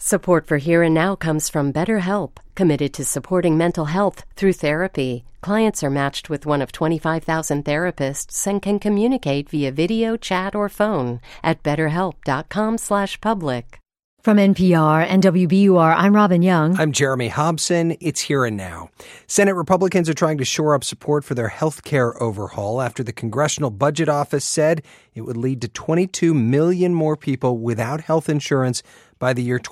Support for Here and Now comes from BetterHelp, committed to supporting mental health through therapy. Clients are matched with one of 25,000 therapists and can communicate via video, chat, or phone at betterhelp.com/public. From NPR and WBUR, I'm Robin Young. I'm Jeremy Hobson. It's Here and Now. Senate Republicans are trying to shore up support for their health care overhaul after the Congressional Budget Office said it would lead to 22 million more people without health insurance by the year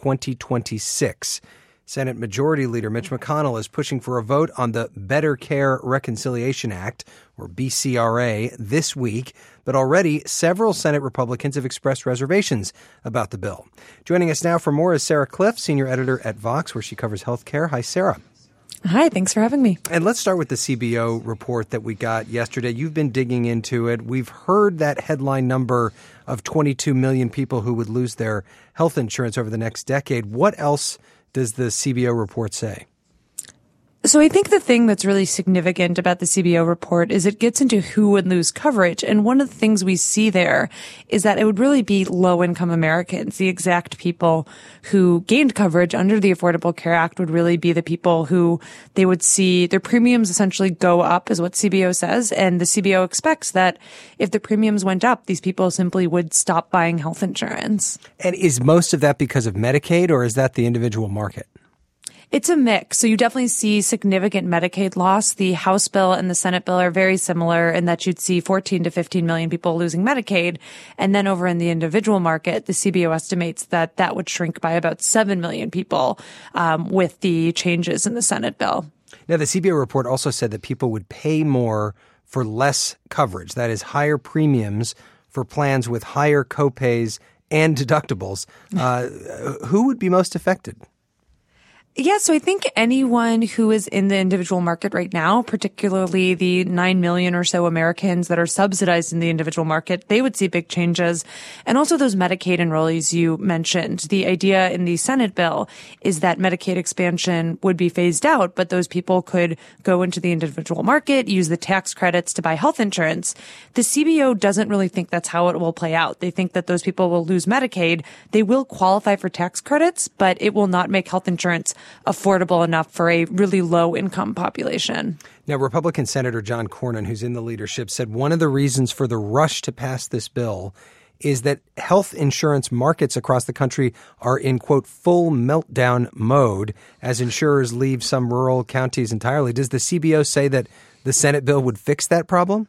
2026. Senate Majority Leader Mitch McConnell is pushing for a vote on the Better Care Reconciliation Act, or BCRA, this week. But already, several Senate Republicans have expressed reservations about the bill. Joining us now for more is Sarah Kliff, senior editor at Vox, where she covers health care. Hi, Sarah. Hi, thanks for having me. And let's start with the CBO report that we got yesterday. You've been digging into it. We've heard that headline number of 22 million people who would lose their health insurance over the next decade. What else does the CBO report say? So I think the thing that's really significant about the CBO report is it gets into who would lose coverage. And one of the things we see there is that it would really be low-income Americans. The exact people who gained coverage under the Affordable Care Act would really be the people who they would see their premiums essentially go up, is what CBO says. And the CBO expects that if the premiums went up, these people simply would stop buying health insurance. And is most of that because of Medicaid, or is that the individual market? It's a mix. So you definitely see significant Medicaid loss. The House bill and the Senate bill are very similar in that you'd see 14 to 15 million people losing Medicaid. And then over in the individual market, the CBO estimates that that would shrink by about 7 million people with the changes in the Senate bill. Now, the CBO report also said that people would pay more for less coverage. That is, higher premiums for plans with higher copays and deductibles. Who would be most affected? Yeah, so I think anyone who is in the individual market right now, particularly the 9 million or so Americans that are subsidized in the individual market, they would see big changes. And also those Medicaid enrollees you mentioned. The idea in the Senate bill is that Medicaid expansion would be phased out, but those people could go into the individual market, use the tax credits to buy health insurance. The CBO doesn't really think that's how it will play out. They think that those people will lose Medicaid. They will qualify for tax credits, but it will not make health insurance affordable enough for a really low-income population. Now, Republican Senator John Cornyn, who's in the leadership, said one of the reasons for the rush to pass this bill is that health insurance markets across the country are in, quote, full meltdown mode as insurers leave some rural counties entirely. Does the CBO say that the Senate bill would fix that problem?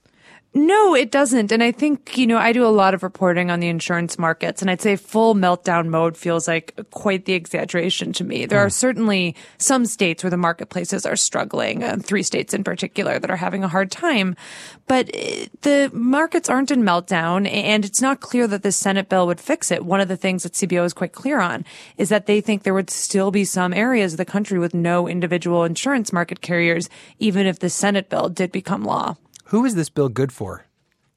No, it doesn't. And I think, I do a lot of reporting on the insurance markets, and I'd say full meltdown mode feels like quite the exaggeration to me. There are certainly some states where the marketplaces are struggling, 3 states in particular that are having a hard time. But the markets aren't in meltdown, and it's not clear that the Senate bill would fix it. One of the things that CBO is quite clear on is that they think there would still be some areas of the country with no individual insurance market carriers, even if the Senate bill did become law. Who is this bill good for?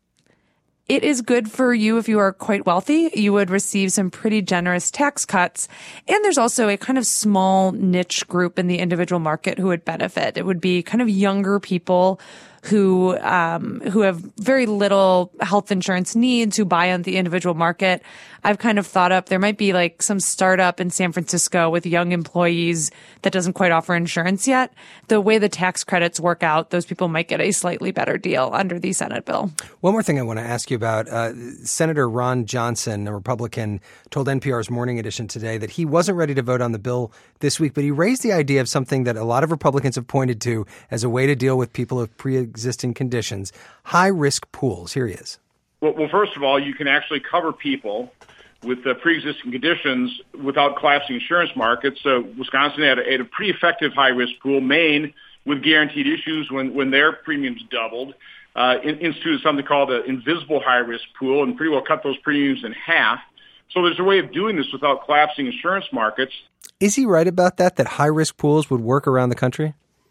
It is good for you if you are quite wealthy. You would receive some pretty generous tax cuts. And there's also a kind of small niche group in the individual market who would benefit. It would be kind of younger people who have very little health insurance needs, who buy on the individual market. I've kind of thought up there might be like some startup in San Francisco with young employees that doesn't quite offer insurance yet. The way the tax credits work out, those people might get a slightly better deal under the Senate bill. One more thing I want to ask you about. Senator Ron Johnson, a Republican, told NPR's Morning Edition today that he wasn't ready to vote on the bill this week, but he raised the idea of something that a lot of Republicans have pointed to as a way to deal with people with pre-existing conditions, high-risk pools. Here he is. Well, first of all, you can actually cover people with pre-existing conditions without collapsing insurance markets. So Wisconsin had a pretty effective high-risk pool. Maine, with guaranteed issues when their premiums doubled, instituted something called an invisible high-risk pool and pretty well cut those premiums in half. So there's a way of doing this without collapsing insurance markets. Is he right about that high-risk pools would work around the country?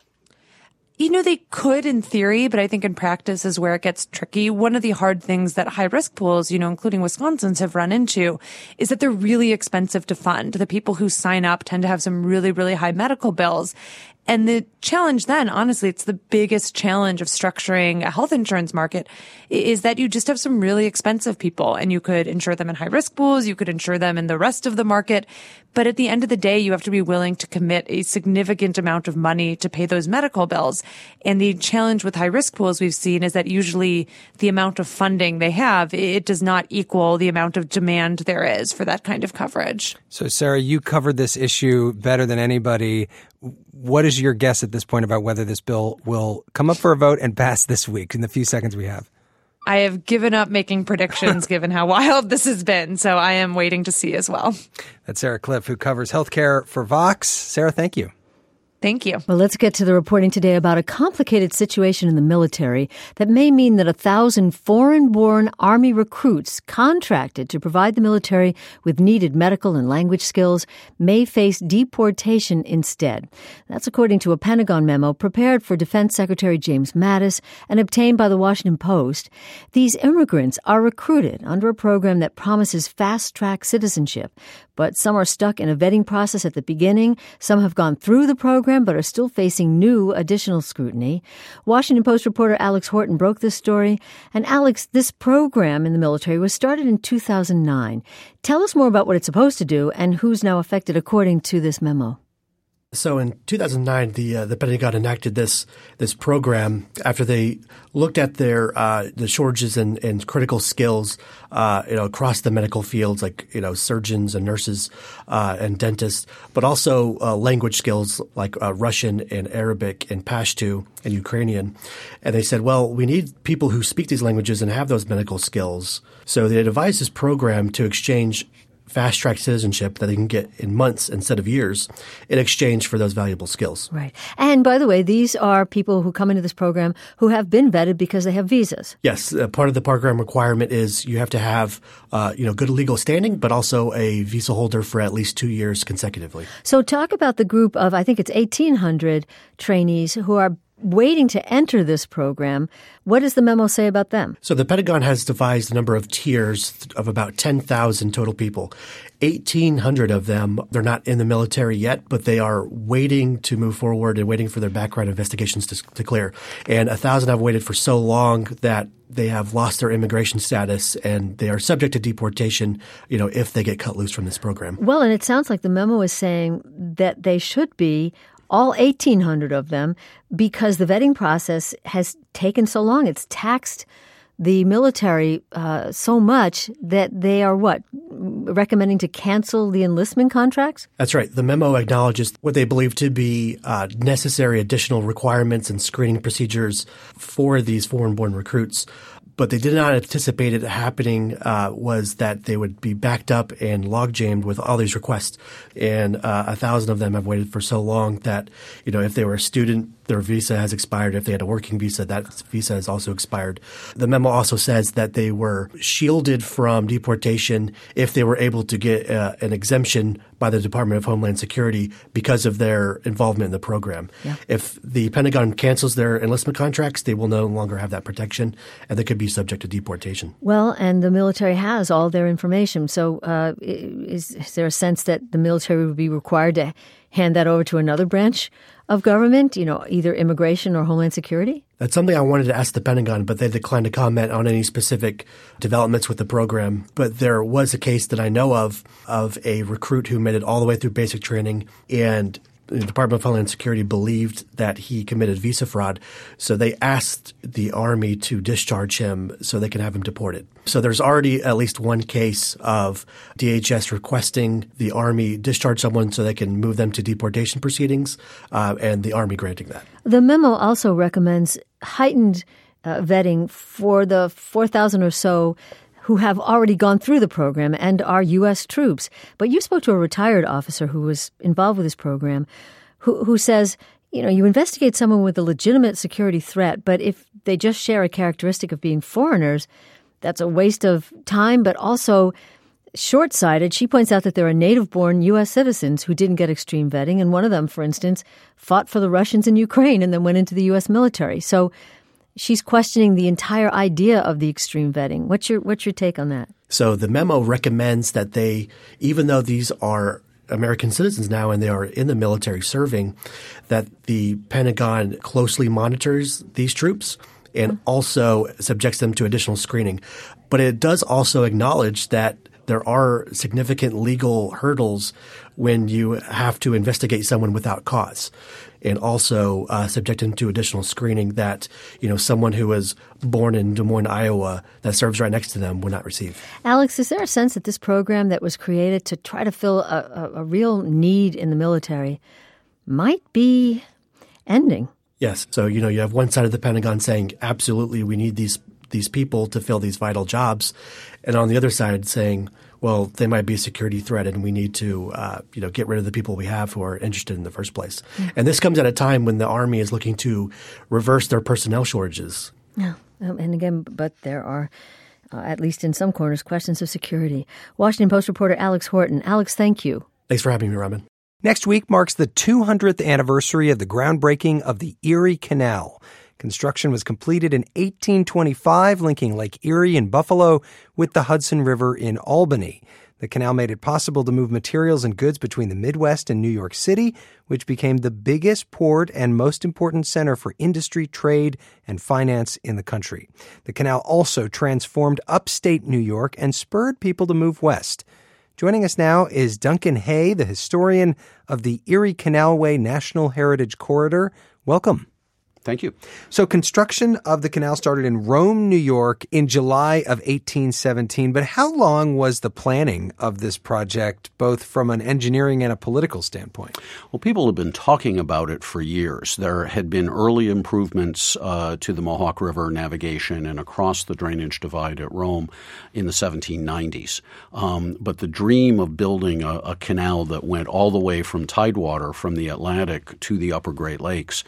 They could in theory, but I think in practice is where it gets tricky. One of the hard things that high-risk pools, including Wisconsin's, have run into is that they're really expensive to fund. The people who sign up tend to have some really, really high medical bills. And the challenge then, honestly, it's the biggest challenge of structuring a health insurance market, is that you just have some really expensive people, and you could insure them in high risk pools. You could insure them in the rest of the market. But at the end of the day, you have to be willing to commit a significant amount of money to pay those medical bills. And the challenge with high risk pools we've seen is that usually the amount of funding they have, it does not equal the amount of demand there is for that kind of coverage. So, Sarah, you covered this issue better than anybody. What is your guess at this point about whether this bill will come up for a vote and pass this week in the few seconds we have? I have given up making predictions given how wild this has been, so I am waiting to see as well. That's Sarah Kliff, who covers healthcare for Vox. Sarah, thank you. Thank you. Well, let's get to the reporting today about a complicated situation in the military that may mean that 1,000 foreign-born Army recruits contracted to provide the military with needed medical and language skills may face deportation instead. That's according to a Pentagon memo prepared for Defense Secretary James Mattis and obtained by the Washington Post. These immigrants are recruited under a program that promises fast-track citizenship, but some are stuck in a vetting process at the beginning. Some have gone through the program but are still facing new additional scrutiny. Washington Post reporter Alex Horton broke this story. And Alex, this program in the military was started in 2009. Tell us more about what it's supposed to do and who's now affected according to this memo. So in 2009, the Pentagon enacted this program after they looked at the shortages in critical skills across the medical fields, like surgeons and nurses and dentists, but also language skills like Russian and Arabic and Pashto and Ukrainian. And they said, well, we need people who speak these languages and have those medical skills. So they devised this program to exchange fast-track citizenship that they can get in months instead of years in exchange for those valuable skills. Right. And by the way, these are people who come into this program who have been vetted because they have visas. Yes. Part of the program requirement is you have to have good legal standing, but also a visa holder for at least 2 years consecutively. So talk about the group of, I think it's 1,800 trainees who are waiting to enter this program. What does the memo say about them? So the Pentagon has devised a number of tiers of about 10,000 total people. 1,800 of them, they're not in the military yet, but they are waiting to move forward and waiting for their background investigations to clear. And 1,000 have waited for so long that they have lost their immigration status and they are subject to deportation, if they get cut loose from this program. Well, and it sounds like the memo is saying that they should be all 1,800 of them, because the vetting process has taken so long. It's taxed the military so much that they are recommending to cancel the enlistment contracts? That's right. The memo acknowledges what they believe to be necessary additional requirements and screening procedures for these foreign-born recruits. But they did not anticipate it happening was that they would be backed up and log-jammed with all these requests. And 1,000 of them have waited for so long that, if they were a student, their visa has expired. If they had a working visa, that visa has also expired. The memo also says that they were shielded from deportation if they were able to get an exemption by the Department of Homeland Security because of their involvement in the program. Yeah. If the Pentagon cancels their enlistment contracts, they will no longer have that protection, and they could be subject to deportation. Well, and the military has all their information. So is there a sense that the military would be required to hand that over to another branch of government, either immigration or Homeland Security? That's something I wanted to ask the Pentagon, but they declined to comment on any specific developments with the program. But there was a case that I know of a recruit who made it all the way through basic training, and the Department of Homeland Security believed that he committed visa fraud. So they asked the Army to discharge him so they can have him deported. So there's already at least one case of DHS requesting the Army discharge someone so they can move them to deportation proceedings, and the Army granting that. The memo also recommends heightened vetting for the 4,000 or so who have already gone through the program and are U.S. troops. But you spoke to a retired officer who was involved with this program who says, you investigate someone with a legitimate security threat, but if they just share a characteristic of being foreigners, that's a waste of time, but also short-sighted. She points out that there are native-born U.S. citizens who didn't get extreme vetting, and one of them, for instance, fought for the Russians in Ukraine and then went into the U.S. military. So she's questioning the entire idea of the extreme vetting. What's your take on that? So the memo recommends that even though these are American citizens now and they are in the military serving, that the Pentagon closely monitors these troops and also subjects them to additional screening. But it does also acknowledge that there are significant legal hurdles when you have to investigate someone without cause, and also subject them to additional screening that, someone who was born in Des Moines, Iowa, that serves right next to them would not receive. Alex, is there a sense that this program that was created to try to fill a real need in the military might be ending? Yes. So, you have one side of the Pentagon saying, absolutely, we need these people to fill these vital jobs. And on the other side saying, well, they might be a security threat and we need to, get rid of the people we have who are interested in the first place. Mm-hmm. And this comes at a time when the Army is looking to reverse their personnel shortages. Yeah. And again, but there are, at least in some corners, questions of security. Washington Post reporter Alex Horton. Alex, thank you. Thanks for having me, Robin. Next week marks the 200th anniversary of the groundbreaking of the Erie Canal. Construction was completed in 1825, linking Lake Erie in Buffalo with the Hudson River in Albany. The canal made it possible to move materials and goods between the Midwest and New York City, which became the biggest port and most important center for industry, trade, and finance in the country. The canal also transformed upstate New York and spurred people to move west. Joining us now is Duncan Hay, the historian of the Erie Canalway National Heritage Corridor. Welcome. Thank you. So construction of the canal started in Rome, New York in July of 1817. But how long was the planning of this project, both from an engineering and a political standpoint? Well, people have been talking about it for years. There had been early improvements to the Mohawk River navigation and across the drainage divide at Rome in the 1790s. But the dream of building a canal that went all the way from Tidewater, from the Atlantic to the upper Great Lakes,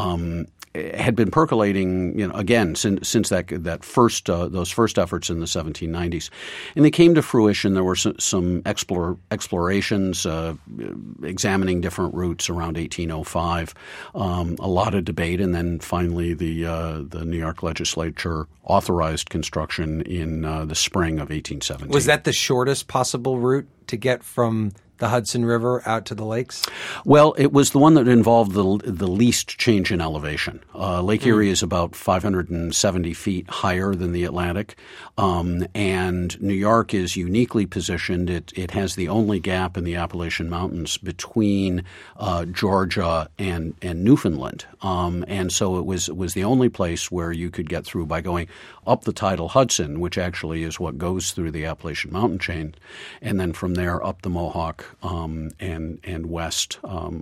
had been percolating, again, since that first those first efforts in the 1790s, and they came to fruition. There were some explorations examining different routes around 1805, a lot of debate, and then finally the New York legislature authorized construction in the spring of 1817. Was that the shortest possible route to get from the Hudson River out to the lakes? Well, it was the one that involved the least change in elevation. Lake Erie is about 570 feet higher than the Atlantic, and New York is uniquely positioned. It has the only gap in the Appalachian Mountains between Georgia and Newfoundland, and so it was the only place where you could get through by going up the tidal Hudson, which actually is what goes through the Appalachian mountain chain, and then from there up the Mohawk and west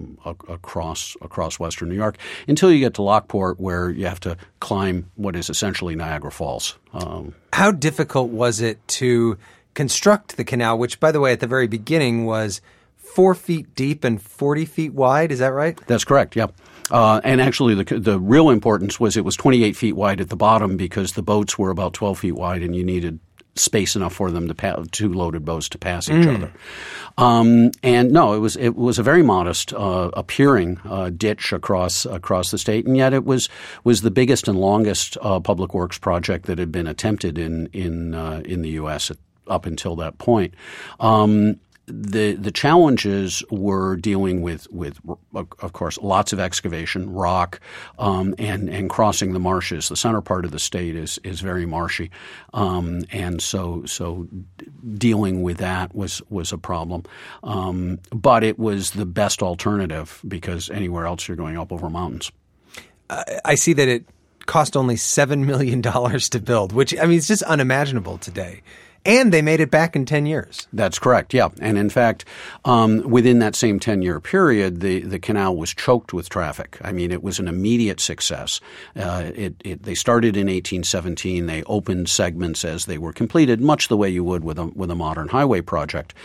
across western New York until you get to Lockport, where you have to climb what is essentially Niagara Falls. How difficult was it to construct the canal, which, by the way, at the very beginning was 4 feet deep and 40 feet wide? Is that right? That's correct, yeah. And actually, the real importance was it was 28 feet wide at the bottom because the boats were about 12 feet wide and you needed space enough for them to two loaded boats to pass each other. And no, it was a very modest appearing ditch across the state, and yet it was the biggest and longest public works project that had been attempted in the U.S. up until that point. The challenges were dealing with of course lots of excavation, rock, and crossing the marshes. The center part of the state is very marshy, and so dealing with that was a problem. But it was the best alternative because anywhere else you're going up over mountains. I see that it cost only $7 million to build, which it's just unimaginable today. And they made it back in 10 years. That's correct, yeah. And in fact, within that same 10-year period, the canal was choked with traffic. It was an immediate success. They started in 1817. They opened segments as they were completed, much the way you would with a modern highway project.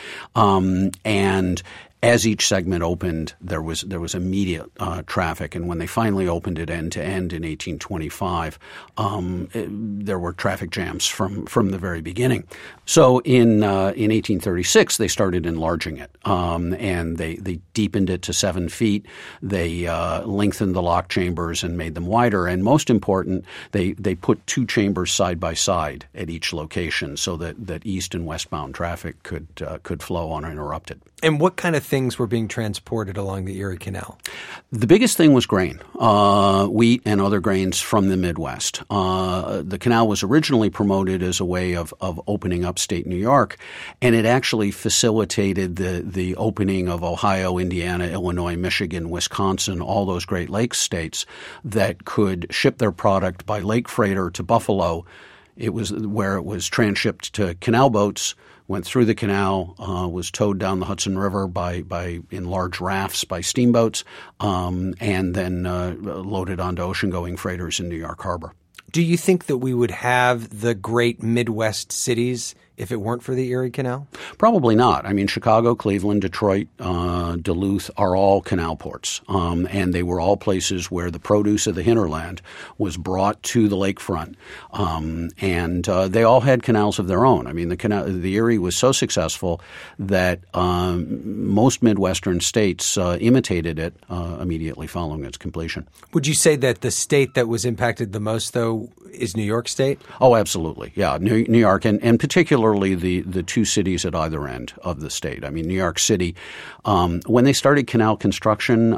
And as each segment opened, there was immediate traffic, and when they finally opened it end to end in 1825, there were traffic jams from the very beginning. So in 1836, they started enlarging it, and they deepened it to 7 feet. They lengthened the lock chambers and made them wider, and most important, they put 2 chambers side by side at each location so that east and westbound traffic could flow uninterrupted. And what kind of things were being transported along the Erie Canal? The biggest thing was grain, wheat and other grains from the Midwest. The canal was originally promoted as a way of opening upstate New York, and it actually facilitated the opening of Ohio, Indiana, Illinois, Michigan, Wisconsin, all those Great Lakes states that could ship their product by lake freighter to Buffalo. It was where it was transshipped to canal boats, went through the canal, was towed down the Hudson River in large rafts by steamboats, and then loaded onto ocean-going freighters in New York Harbor. Do you think that we would have the great Midwest cities if it weren't for the Erie Canal? Probably not. I mean, Chicago, Cleveland, Detroit, Duluth are all canal ports, and they were all places where the produce of the hinterland was brought to the lakefront, and they all had canals of their own. I mean, the Erie was so successful that most Midwestern states imitated it immediately following its completion. Would you say that the state that was impacted the most, though, is New York State? Oh, absolutely. Yeah, New York, and particularly the two cities at either end of the state. I mean, New York City, when they started canal construction,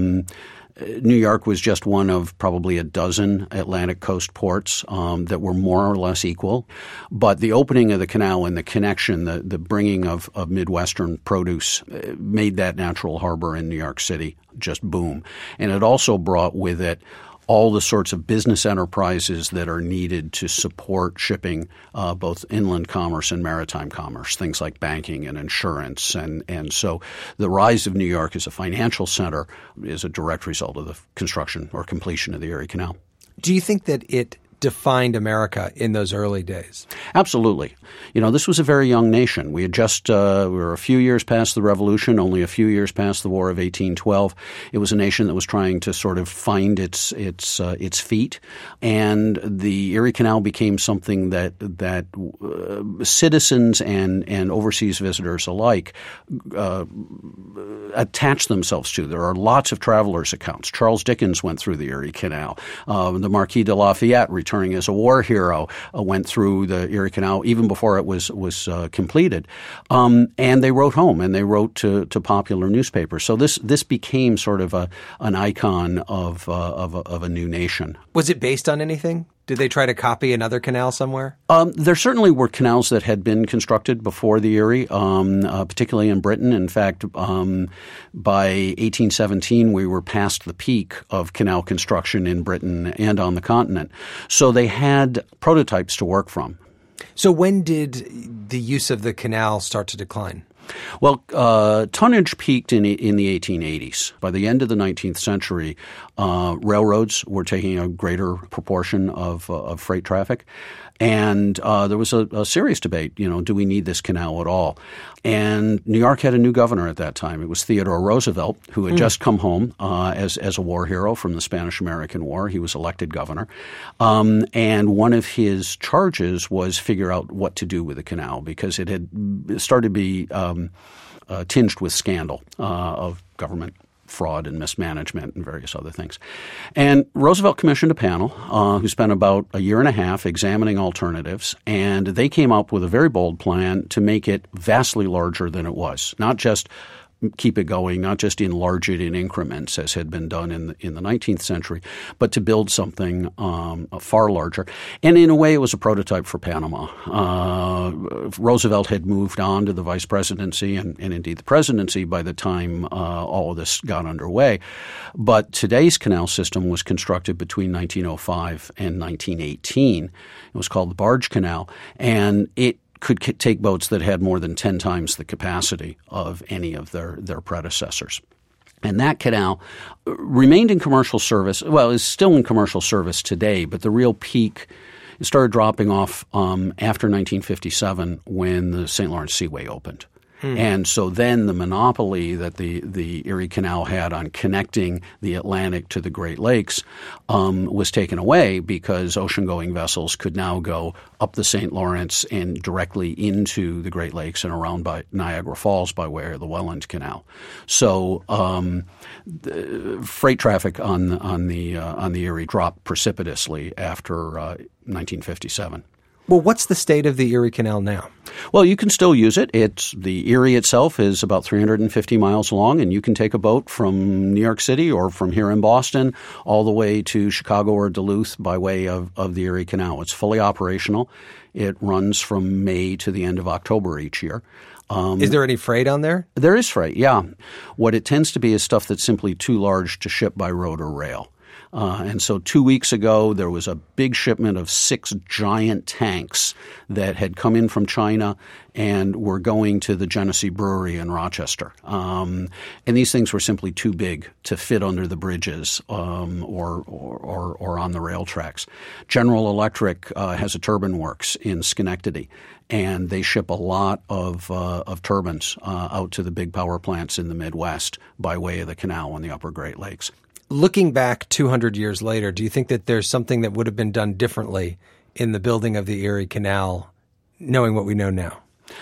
New York was just one of probably a dozen Atlantic coast ports that were more or less equal. But the opening of the canal and the connection, the bringing of Midwestern produce made that natural harbor in New York City just boom. And it also brought with it all the sorts of business enterprises that are needed to support shipping, both inland commerce and maritime commerce, things like banking and insurance. And so the rise of New York as a financial center is a direct result of the construction or completion of the Erie Canal. Do you think that it defined America in those early days? Absolutely. You know, this was a very young nation. We had we were a few years past the Revolution, only a few years past the War of 1812. It was a nation that was trying to sort of find its feet, and the Erie Canal became something that citizens and overseas visitors alike attached themselves to. There are lots of travelers' accounts. Charles Dickens went through the Erie Canal. The Marquis de Lafayette, returning as a war hero, went through the Erie Canal even before it was completed, and they wrote home and they wrote to popular newspapers. So this became sort of an icon of a new nation. Was it based on anything? Did they try to copy another canal somewhere? There certainly were canals that had been constructed before the Erie, particularly in Britain. In fact, by 1817, we were past the peak of canal construction in Britain and on the continent. So they had prototypes to work from. So when did the use of the canal start to decline? Well, tonnage peaked in the 1880s. By the end of the 19th century, railroads were taking a greater proportion of freight traffic. And there was a serious debate, do we need this canal at all? And New York had a new governor at that time. It was Theodore Roosevelt, who had just come home as a war hero from the Spanish-American War. He was elected governor. And one of his charges was figure out what to do with the canal because it had started to be tinged with scandal of government fraud and mismanagement and various other things. And Roosevelt commissioned a panel who spent about a year and a half examining alternatives, and they came up with a very bold plan to make it vastly larger than it was, not just keep it going, not just enlarge it in increments as had been done in the 19th century, but to build something far larger. And in a way, it was a prototype for Panama. Roosevelt had moved on to the vice presidency and indeed the presidency by the time all of this got underway. But today's canal system was constructed between 1905 and 1918. It was called the Barge Canal, and it could take boats that had more than 10 times the capacity of any of their predecessors. And that canal remained in commercial service. Well, is still in commercial service today, but the real peak started dropping off after 1957 when the St. Lawrence Seaway opened. And so then the monopoly that the Erie Canal had on connecting the Atlantic to the Great Lakes was taken away because ocean-going vessels could now go up the St. Lawrence and directly into the Great Lakes and around by Niagara Falls by way of the Welland Canal. So the freight traffic on the Erie dropped precipitously after 1957. Well, what's the state of the Erie Canal now? Well, you can still use it. The Erie itself is about 350 miles long, and you can take a boat from New York City or from here in Boston all the way to Chicago or Duluth by way of the Erie Canal. It's fully operational. It runs from May to the end of October each year. Is there any freight on there? There is freight, yeah. What it tends to be is stuff that's simply too large to ship by road or rail. And so 2 weeks ago, there was a big shipment of 6 giant tanks that had come in from China and were going to the Genesee Brewery in Rochester. And these things were simply too big to fit under the bridges or on the rail tracks. General Electric has a turbine works in Schenectady, and they ship a lot of turbines out to the big power plants in the Midwest by way of the canal on the upper Great Lakes. Looking back 200 years later, do you think that there's something that would have been done differently in the building of the Erie Canal, knowing what we know now?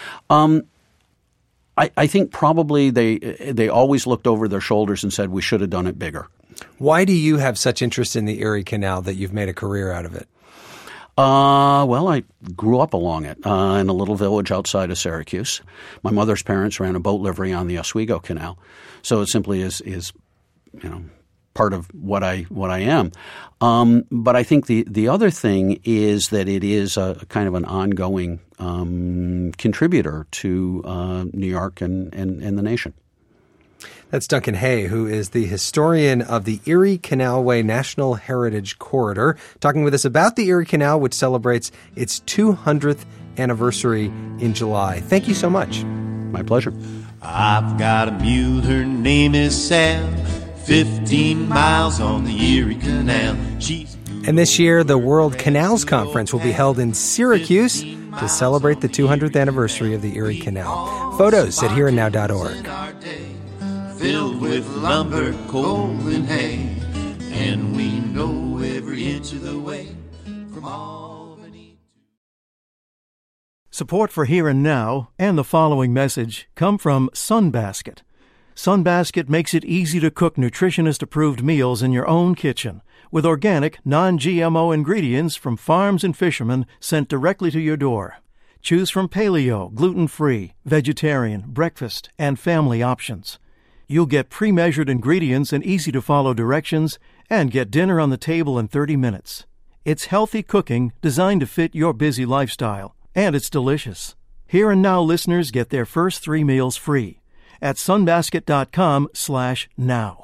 I think probably they always looked over their shoulders and said, we should have done it bigger. Why do you have such interest in the Erie Canal that you've made a career out of it? Well, I grew up along it in a little village outside of Syracuse. My mother's parents ran a boat livery on the Oswego Canal. So it simply is part of what I am. But I think the other thing is that it is a kind of an ongoing contributor to New York and the nation. That's Duncan Hay, who is the historian of the Erie Canalway National Heritage Corridor, talking with us about the Erie Canal, which celebrates its 200th anniversary in July. Thank you so much. My pleasure. I've got a mule, her name is Sam, 15 miles on the Erie Canal. And this year, the World Canals Conference will be held in Syracuse to celebrate the 200th anniversary of the Erie Canal. Photos at hereandnow.org. Filled with lumber, coal, and hay, and we know every inch of the way from Albany. Support for Here and Now and the following message come from Sunbasket. Sunbasket makes it easy to cook nutritionist-approved meals in your own kitchen with organic, non-GMO ingredients from farms and fishermen sent directly to your door. Choose from paleo, gluten-free, vegetarian, breakfast, and family options. You'll get pre-measured ingredients and easy-to-follow directions and get dinner on the table in 30 minutes. It's healthy cooking designed to fit your busy lifestyle, and it's delicious. Here and Now listeners get their first 3 meals free at sunbasket.com/now.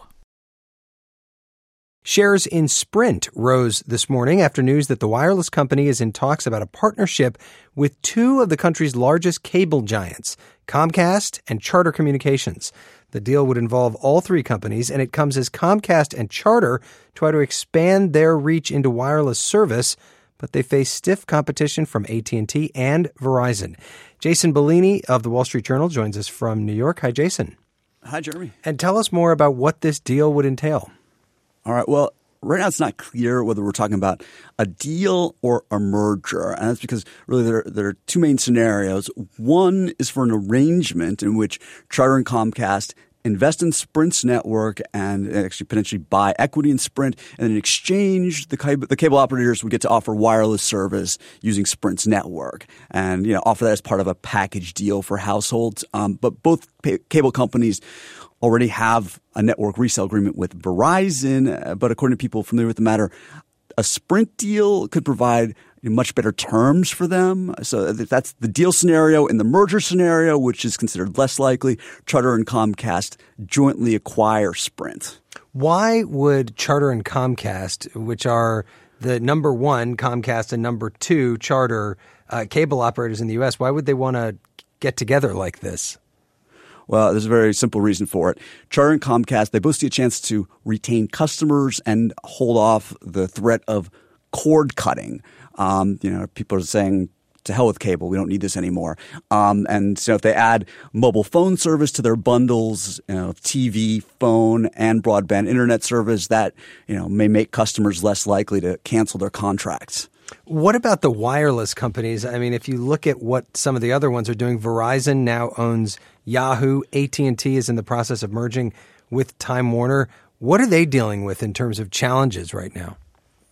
Shares in Sprint rose this morning after news that the wireless company is in talks about a partnership with 2 of the country's largest cable giants, Comcast and Charter Communications. The deal would involve all 3 companies, and it comes as Comcast and Charter try to expand their reach into wireless service, but they face stiff competition from AT&T and Verizon. Jason Bellini of The Wall Street Journal joins us from New York. Hi, Jason. Hi, Jeremy. And tell us more about what this deal would entail. All right. Well, right now it's not clear whether we're talking about a deal or a merger. And that's because really there are 2 main scenarios. One is for an arrangement in which Charter and Comcast invest in Sprint's network and actually potentially buy equity in Sprint. And in exchange, the cable operators would get to offer wireless service using Sprint's network and, offer that as part of a package deal for households. But both cable companies already have a network resale agreement with Verizon. But according to people familiar with the matter, a Sprint deal could provide much better terms for them. So that's the deal scenario. In the merger scenario, which is considered less likely, Charter and Comcast jointly acquire Sprint. Why would Charter and Comcast, which are the number 1 Comcast and number 2 Charter cable operators in the U.S., why would they want to get together like this? Well, there's a very simple reason for it. Charter and Comcast, they both see a chance to retain customers and hold off the threat of cord cutting. People are saying, to hell with cable, we don't need this anymore. And so if they add mobile phone service to their bundles, TV, phone, and broadband internet service, that, may make customers less likely to cancel their contracts. What about the wireless companies? I mean, if you look at what some of the other ones are doing, Verizon now owns Yahoo. AT&T is in the process of merging with Time Warner. What are they dealing with in terms of challenges right now?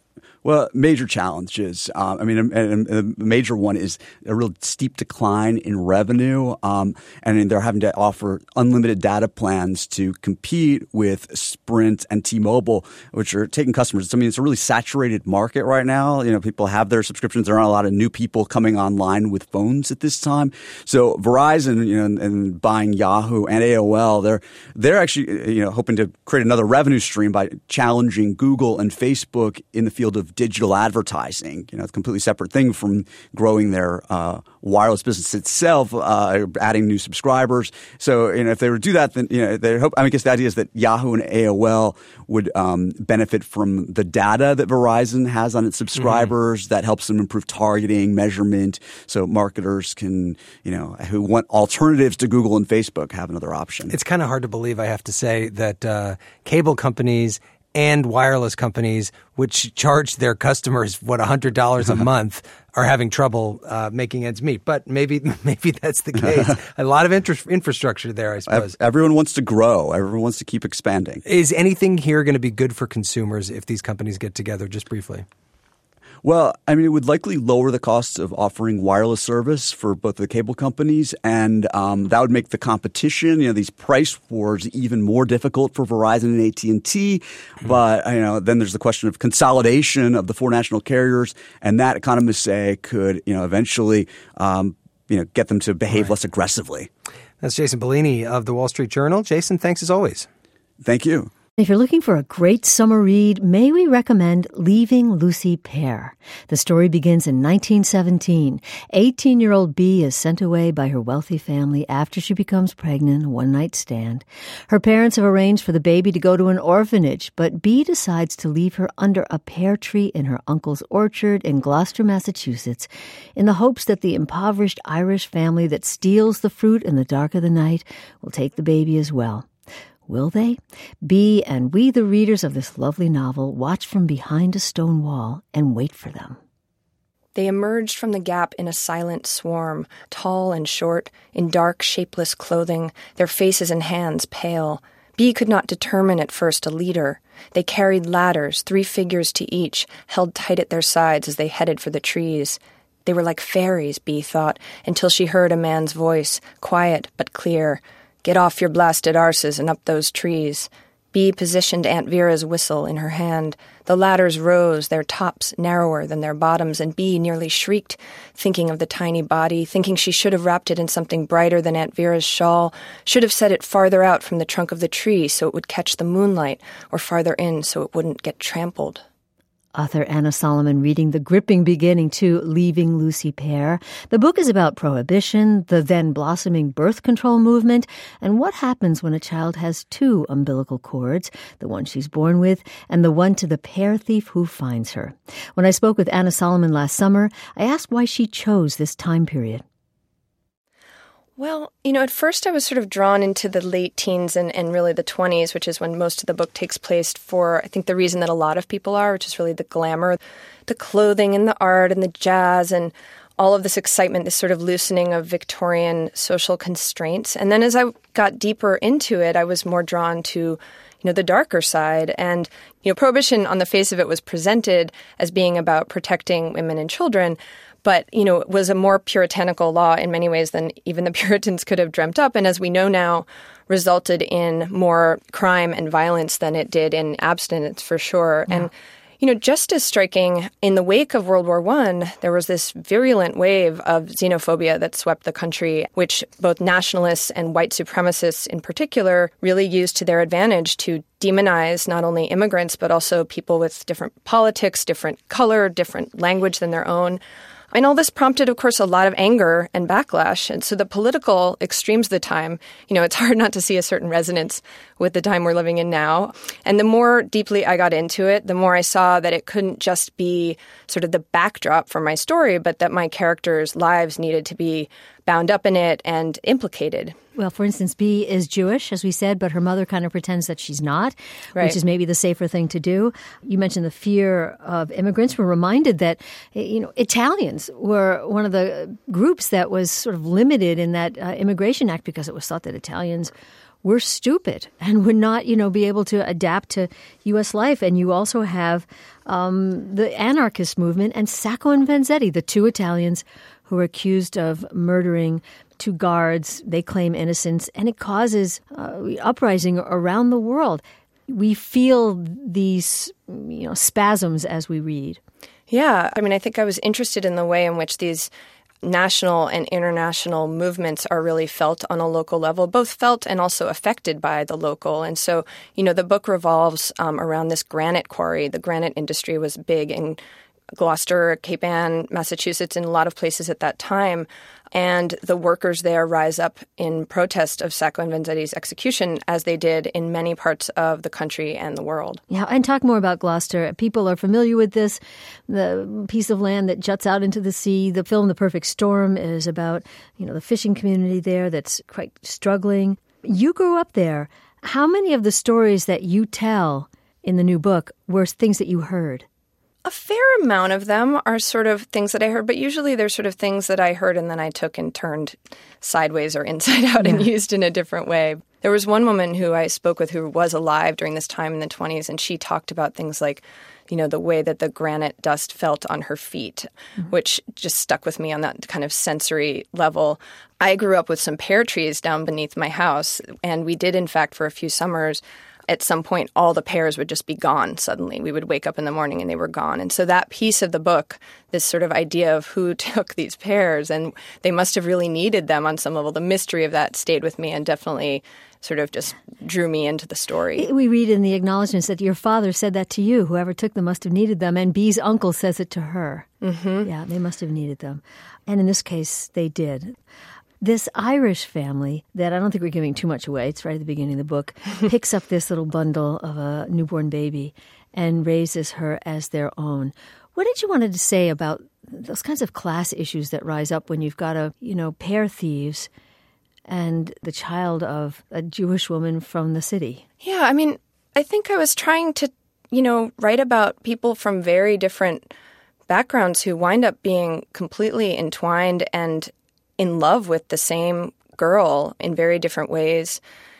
Well, major challenges. A major one is a real steep decline in revenue. And they're having to offer unlimited data plans to compete with Sprint and T-Mobile, which are taking customers. It's a really saturated market right now. People have their subscriptions. There aren't a lot of new people coming online with phones at this time. So Verizon, and buying Yahoo and AOL, they're actually, hoping to create another revenue stream by challenging Google and Facebook in the field of digital advertising. It's a completely separate thing from growing their wireless business itself, adding new subscribers. So, if they were to do that, then, they hope. I guess the idea is that Yahoo and AOL would benefit from the data that Verizon has on its subscribers. That helps them improve targeting, measurement, so marketers can, who want alternatives to Google and Facebook have another option. It's kind of hard to believe, I have to say, that cable companies and wireless companies, which charge their customers, $100 a month, are having trouble making ends meet. But maybe that's the case. A lot of infrastructure there, I suppose. Everyone wants to grow. Everyone wants to keep expanding. Is anything here going to be good for consumers if these companies get together, just briefly? Well, it would likely lower the cost of offering wireless service for both the cable companies, and that would make the competition, these price wars, even more difficult for Verizon and AT&T. But, then there's the question of consolidation of the 4 national carriers, and that, economists say, could, eventually, get them to behave less aggressively. That's Jason Bellini of the Wall Street Journal. Jason, thanks as always. Thank you. If you're looking for a great summer read, may we recommend Leaving Lucy Pear. The story begins in 1917. 18-year-old Bee is sent away by her wealthy family after she becomes pregnant, a one-night stand. Her parents have arranged for the baby to go to an orphanage, but Bee decides to leave her under a pear tree in her uncle's orchard in Gloucester, Massachusetts, in the hopes that the impoverished Irish family that steals the fruit in the dark of the night will take the baby as well. Will they? Bee and we, the readers of this lovely novel, watch from behind a stone wall and wait for them. They emerged from the gap in a silent swarm, tall and short, in dark, shapeless clothing, their faces and hands pale. Bee could not determine at first a leader. They carried ladders, 3 figures to each, held tight at their sides as they headed for the trees. They were like fairies, Bee thought, until she heard a man's voice, quiet but clear. "Get off your blasted arses and up those trees." Bee positioned Aunt Vera's whistle in her hand. The ladders rose, their tops narrower than their bottoms, and Bee nearly shrieked, thinking of the tiny body, thinking she should have wrapped it in something brighter than Aunt Vera's shawl, should have set it farther out from the trunk of the tree so it would catch the moonlight, or farther in so it wouldn't get trampled. Author Anna Solomon reading the gripping beginning to Leaving Lucy Pear. The book is about prohibition, the then blossoming birth control movement, and what happens when a child has 2 umbilical cords, the one she's born with and the one to the pear thief who finds her. When I spoke with Anna Solomon last summer, I asked why she chose this time period. Well, at first I was sort of drawn into the late teens and really the 20s, which is when most of the book takes place for, I think, the reason that a lot of people are, which is really the glamour, the clothing and the art and the jazz and all of this excitement, this sort of loosening of Victorian social constraints. And then as I got deeper into it, I was more drawn to the darker side. And, Prohibition on the face of it was presented as being about protecting women and children. But, it was a more puritanical law in many ways than even the Puritans could have dreamt up. And as we know now, resulted in more crime and violence than it did in abstinence, for sure. Yeah. And, just as striking, in the wake of World War I, there was this virulent wave of xenophobia that swept the country, which both nationalists and white supremacists in particular really used to their advantage to demonize not only immigrants, but also people with different politics, different color, different language than their own. And all this prompted, of course, a lot of anger and backlash. And so the political extremes of the time, it's hard not to see a certain resonance with the time we're living in now. And the more deeply I got into it, the more I saw that it couldn't just be sort of the backdrop for my story, but that my characters' lives needed to be bound up in it and implicated. Well, for instance, Bee is Jewish, as we said, but her mother kind of pretends that she's not, right, which is maybe the safer thing to do. You mentioned the fear of immigrants. We're reminded that, Italians were one of the groups that was sort of limited in that Immigration Act because it was thought that Italians we're stupid and would not, be able to adapt to U.S. life. And you also have the anarchist movement and Sacco and Vanzetti, the two Italians who are accused of murdering two guards. They claim innocence, and it causes uprising around the world. We feel these, spasms as we read. Yeah. I mean, I think I was interested in the way in which these national and international movements are really felt on a local level, both felt and also affected by the local. And so, the book revolves around this granite quarry. The granite industry was big in Gloucester, Cape Ann, Massachusetts, and a lot of places at that time. And the workers there rise up in protest of Sacco and Vanzetti's execution, as they did in many parts of the country and the world. Yeah, and talk more about Gloucester. People are familiar with this, the piece of land that juts out into the sea. The film The Perfect Storm is about, the fishing community there that's quite struggling. You grew up there. How many of the stories that you tell in the new book were things that you heard? A fair amount of them are sort of things that I heard, but usually they're sort of things that I heard and then I took and turned sideways or inside out and used in a different way. There was one woman who I spoke with who was alive during this time in the 1920s, and she talked about things like, the way that the granite dust felt on her feet, which just stuck with me on that kind of sensory level. I grew up with some pear trees down beneath my house, and we did, in fact, for a few summers, at some point, all the pears would just be gone suddenly. We would wake up in the morning and they were gone. And so that piece of the book, this sort of idea of who took these pears, and they must have really needed them on some level, the mystery of that stayed with me and definitely sort of just drew me into the story. We read in the acknowledgments that your father said that to you. Whoever took them must have needed them. And Bee's uncle says it to her. Mm-hmm. Yeah, they must have needed them. And in this case, they did. This Irish family that I don't think we're giving too much away, it's right at the beginning of the book, picks up this little bundle of a newborn baby and raises her as their own. What did you want to say about those kinds of class issues that rise up when you've got pair thieves and the child of a Jewish woman from the city? Yeah, I mean, I think I was trying to, write about people from very different backgrounds who wind up being completely entwined and in love with the same girl in very different ways,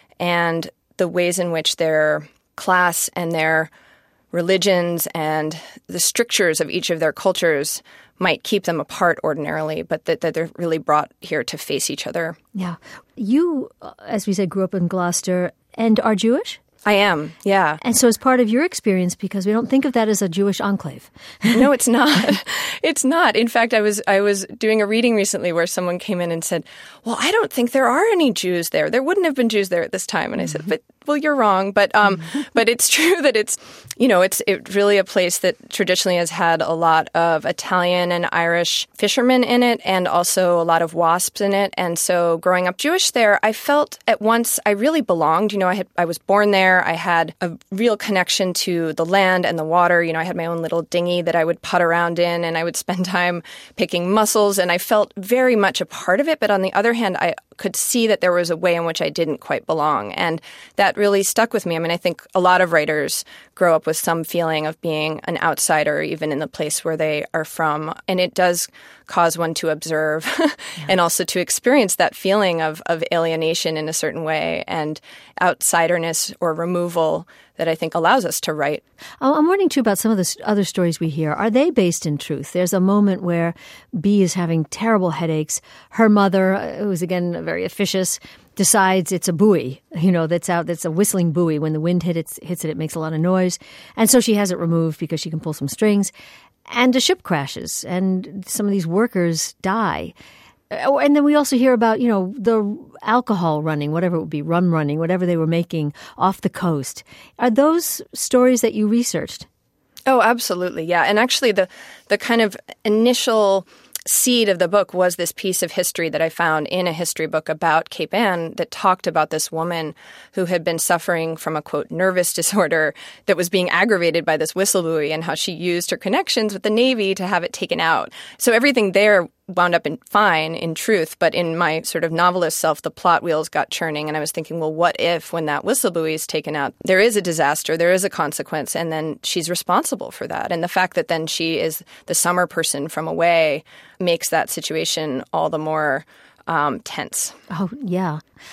and the ways in which their class and their religions and the strictures of each of their cultures might keep them apart ordinarily, but that they're really brought here to face each other. Yeah. You, as we said, grew up in Gloucester and are Jewish? I am, yeah. And so it's part of your experience, because we don't think of that as a Jewish enclave. No, it's not. It's not. In fact, I was doing a reading recently where someone came in and said, well, I don't think there are any Jews there. There wouldn't have been Jews there at this time. And I said, well, you're wrong. But it's true that it's really a place that traditionally has had a lot of Italian and Irish fishermen in it, and also a lot of WASPs in it. And so growing up Jewish there, I felt at once I really belonged. I was born there. I had a real connection to the land and the water. I had my own little dinghy that I would putt around in, and I would spend time picking mussels, and I felt very much a part of it. But on the other hand, I could see that there was a way in which I didn't quite belong. And that really stuck with me. I mean, I think a lot of writers grow up with some feeling of being an outsider, even in the place where they are from. And it does cause one to observe and also to experience that feeling of alienation in a certain way and outsiderness or removal that I think allows us to write. I'm wondering, too, about some of the other stories we hear. Are they based in truth? There's a moment where Bee is having terrible headaches. Her mother, who's, again, very officious, decides it's a buoy, that's out. That's a whistling buoy. When the wind hits it, it makes a lot of noise. And so she has it removed because she can pull some strings. And a ship crashes, and some of these workers die. And then we also hear about, the alcohol running, whatever it would be, rum running, whatever they were making off the coast. Are those stories that you researched? Oh, absolutely, yeah. And actually the kind of initial seed of the book was this piece of history that I found in a history book about Cape Ann that talked about this woman who had been suffering from a, quote, nervous disorder that was being aggravated by this whistle buoy, and how she used her connections with the Navy to have it taken out. So everything there wound up fine in truth, but in my sort of novelist self, the plot wheels got churning, and I was thinking, well, what if when that whistle buoy is taken out, there is a disaster, there is a consequence, and then she's responsible for that. And the fact that then she is the summer person from away makes that situation all the more tense. Oh, yeah.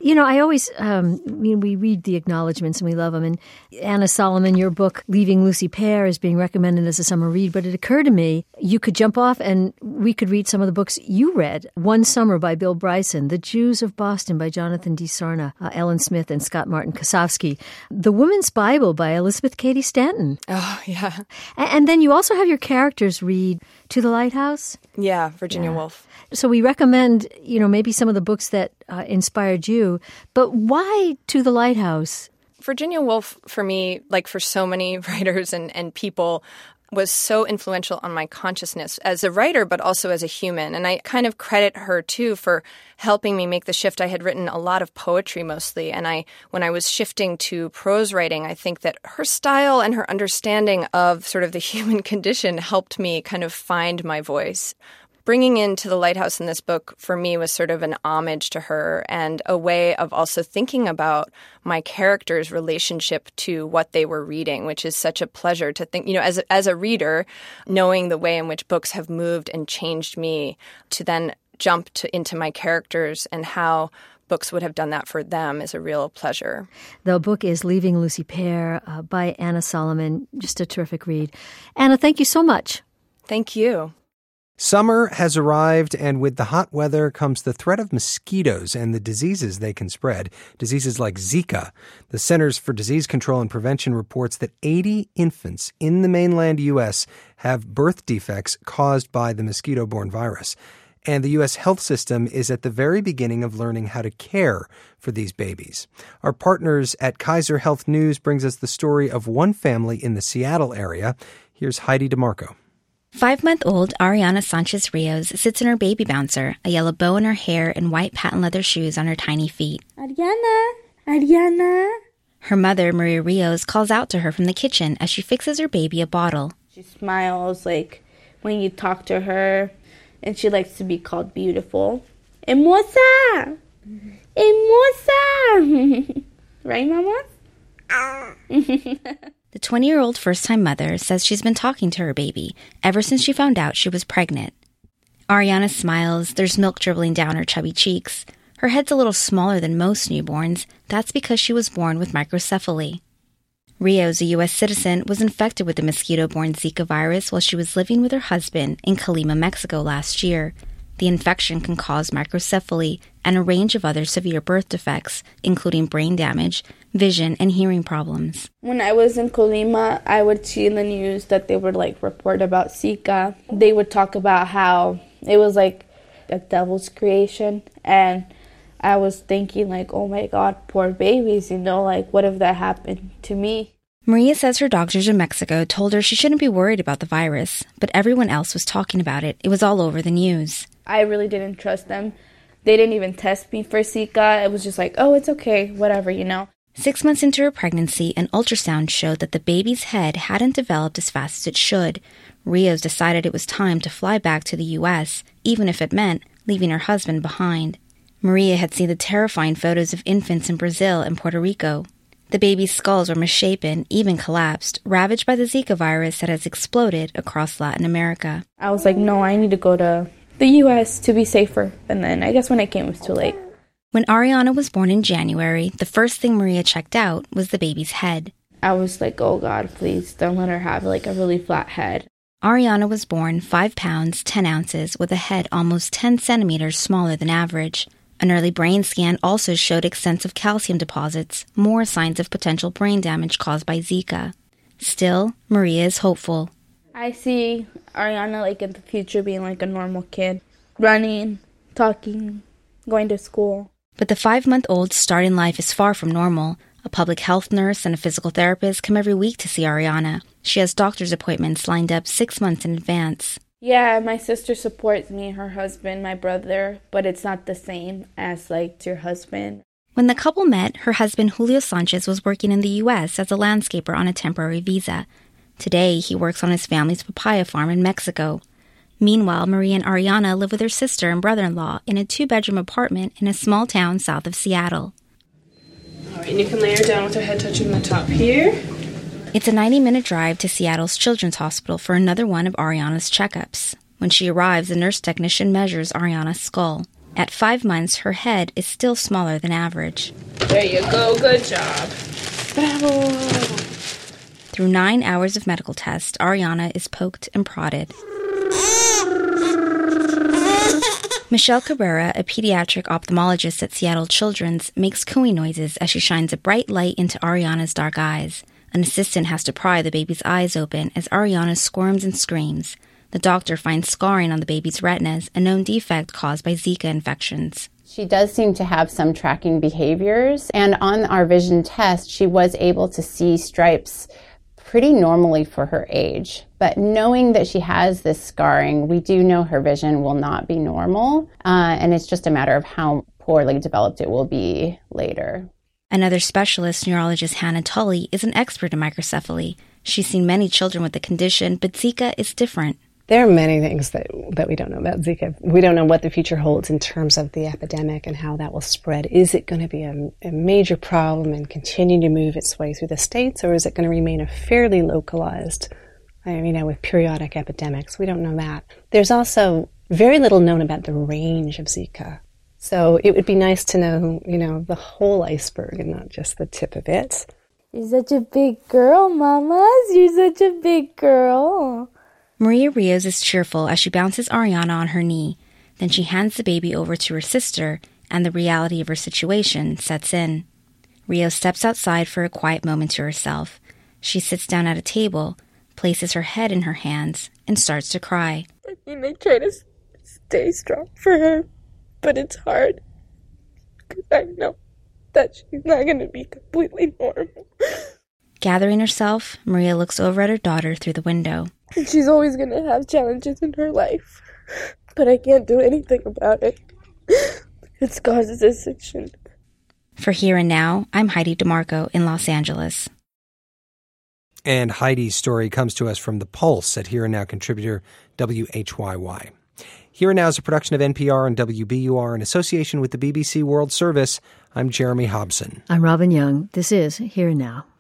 You know, I always, we read the acknowledgments and we love them. And Anna Solomon, your book, Leaving Lucy Pear, is being recommended as a summer read. But it occurred to me, you could jump off and we could read some of the books you read. One Summer by Bill Bryson, The Jews of Boston by Jonathan D. Sarna, Ellen Smith and Scott Martin Kosofsky, The Woman's Bible by Elizabeth Cady Stanton. Oh, yeah. And then you also have your characters read To the Lighthouse. Yeah, Virginia Woolf. So we recommend, maybe some of the books that inspired you, but why To the Lighthouse? Virginia Woolf, for me, like for so many writers and people, was so influential on my consciousness as a writer, but also as a human. And I kind of credit her, too, for helping me make the shift. I had written a lot of poetry mostly, and when I was shifting to prose writing, I think that her style and her understanding of sort of the human condition helped me kind of find my voice. Bringing in To the Lighthouse in this book, for me, was sort of an homage to her and a way of also thinking about my characters' relationship to what they were reading, which is such a pleasure to think, as a reader, knowing the way in which books have moved and changed me, to then jump into my characters and how books would have done that for them is a real pleasure. The book is Leaving Lucy Pear by Anna Solomon. Just a terrific read. Anna, thank you so much. Thank you. Summer has arrived, and with the hot weather comes the threat of mosquitoes and the diseases they can spread, diseases like Zika. The Centers for Disease Control and Prevention reports that 80 infants in the mainland U.S. have birth defects caused by the mosquito-borne virus. And the U.S. health system is at the very beginning of learning how to care for these babies. Our partners at Kaiser Health News brings us the story of one family in the Seattle area. Here's Heidi DeMarco. 5-month-old Ariana Sanchez-Rios sits in her baby bouncer, a yellow bow in her hair and white patent leather shoes on her tiny feet. Ariana. Her mother, Maria Rios, calls out to her from the kitchen as she fixes her baby a bottle. She smiles like when you talk to her, and she likes to be called beautiful. Hermosa! Hermosa! Right, Mama? The 20-year-old first-time mother says she's been talking to her baby ever since she found out she was pregnant. Ariana smiles. There's milk dribbling down her chubby cheeks. Her head's a little smaller than most newborns. That's because she was born with microcephaly. Rios, a U.S. citizen, was infected with the mosquito-borne Zika virus while she was living with her husband in Colima, Mexico last year. The infection can cause microcephaly and a range of other severe birth defects, including brain damage, vision, and hearing problems. When I was in Colima, I would see in the news that they would report about Zika. They would talk about how it was like a devil's creation, and I was thinking oh my God, poor babies, what if that happened to me? Maria says her doctors in Mexico told her she shouldn't be worried about the virus, but everyone else was talking about it. It was all over the news. I really didn't trust them. They didn't even test me for Zika. It was just oh, it's okay, whatever, 6 months into her pregnancy, an ultrasound showed that the baby's head hadn't developed as fast as it should. Rios decided it was time to fly back to the U.S., even if it meant leaving her husband behind. Maria had seen the terrifying photos of infants in Brazil and Puerto Rico. The baby's skulls were misshapen, even collapsed, ravaged by the Zika virus that has exploded across Latin America. I was no, I need to go to the U.S. to be safer. And then I guess when I came, it was too late. When Ariana was born in January, the first thing Maria checked out was the baby's head. I was oh God, please don't let her have a really flat head. Ariana was born 5 pounds, 10 ounces, with a head almost 10 centimeters smaller than average. An early brain scan also showed extensive calcium deposits, more signs of potential brain damage caused by Zika. Still, Maria is hopeful. I see Ariana in the future being a normal kid, running, talking, going to school. But the 5-month-old's start in life is far from normal. A public health nurse and a physical therapist come every week to see Ariana. She has doctor's appointments lined up 6 months in advance. Yeah, my sister supports me, her husband, my brother, but it's not the same as your husband. When the couple met, her husband Julio Sanchez was working in the U.S. as a landscaper on a temporary visa. Today, he works on his family's papaya farm in Mexico. Meanwhile, Maria and Ariana live with her sister and brother-in-law in a 2-bedroom apartment in a small town south of Seattle. All right, and you can lay her down with her head touching the top here. It's a 90-minute drive to Seattle's Children's Hospital for another one of Ariana's checkups. When she arrives, a nurse technician measures Ariana's skull. At 5 months, her head is still smaller than average. There you go. Good job. Bravo. Through 9 hours of medical tests, Ariana is poked and prodded. Michelle Cabrera, a pediatric ophthalmologist at Seattle Children's, makes cooing noises as she shines a bright light into Ariana's dark eyes. An assistant has to pry the baby's eyes open as Ariana squirms and screams. The doctor finds scarring on the baby's retinas, a known defect caused by Zika infections. She does seem to have some tracking behaviors, and on our vision test, she was able to see stripes pretty normally for her age. But knowing that she has this scarring, we do know her vision will not be normal, and it's just a matter of how poorly developed it will be later. Another specialist, neurologist Hannah Tully, is an expert in microcephaly. She's seen many children with the condition, but Zika is different. There are many things that we don't know about Zika. We don't know what the future holds in terms of the epidemic and how that will spread. Is it going to be a major problem and continue to move its way through the states, or is it going to remain a fairly localized, with periodic epidemics? We don't know that. There's also very little known about the range of Zika. So it would be nice to know, the whole iceberg and not just the tip of it. You're such a big girl, mamas. You're such a big girl. Maria Rios is cheerful as she bounces Ariana on her knee. Then she hands the baby over to her sister, and the reality of her situation sets in. Rios steps outside for a quiet moment to herself. She sits down at a table, places her head in her hands, and starts to cry. I try to stay strong for her, but it's hard. Because I know that she's not going to be completely normal. Gathering herself, Maria looks over at her daughter through the window. She's always going to have challenges in her life, but I can't do anything about it. It's God's decision. For Here and Now, I'm Heidi DeMarco in Los Angeles. And Heidi's story comes to us from The Pulse at Here and Now contributor WHYY. Here and Now is a production of NPR and WBUR in association with the BBC World Service. I'm Jeremy Hobson. I'm Robin Young. This is Here and Now.